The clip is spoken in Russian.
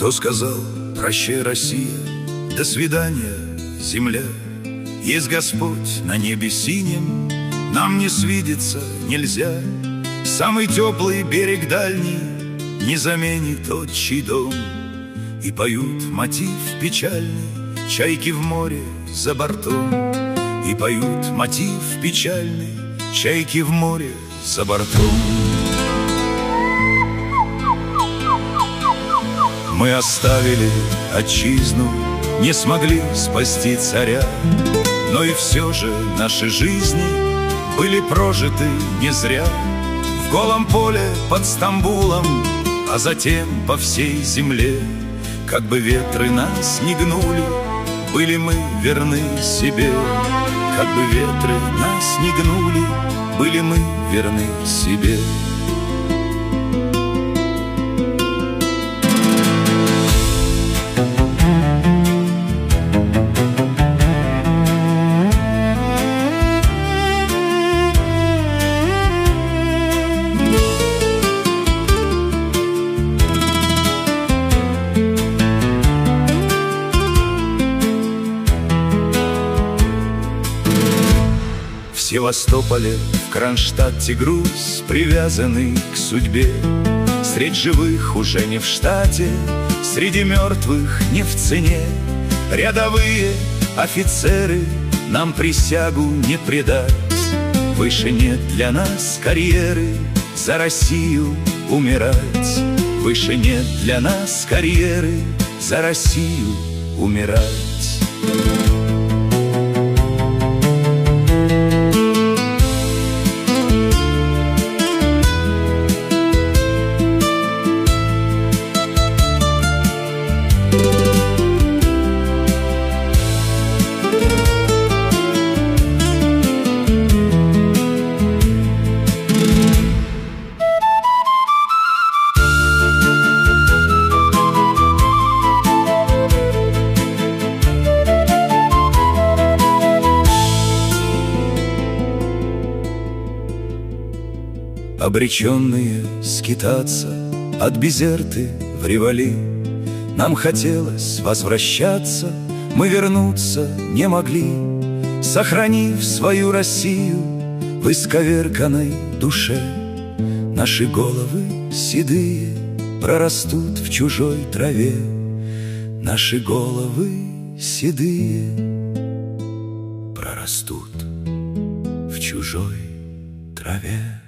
Кто сказал: прощай, Россия, до свидания, земля? Есть Господь на небе синем, нам не свидеться нельзя. Самый теплый берег дальний не заменит отчий дом. И поют мотив печальный чайки в море за бортом. И поют мотив печальный чайки в море за бортом. Мы оставили отчизну, не смогли спасти царя, но и все же наши жизни были прожиты не зря. В голом поле под Стамбулом, а затем по всей земле. Как бы ветры нас ни гнули, были мы верны себе. Как бы ветры нас ни гнули, были мы верны себе. В Севастополе, в Кронштадте груз, привязанный к судьбе. Средь живых уже не в штате, среди мертвых не в цене. Рядовые офицеры нам присягу не предать. Выше нет для нас карьеры за Россию умирать. Выше нет для нас карьеры за Россию умирать. Обреченные скитаться от Бизерты в Ревали, нам хотелось возвращаться, мы вернуться не могли. Сохранив свою Россию в исковерканной душе, наши головы седые прорастут в чужой траве. Наши головы седые прорастут в чужой траве.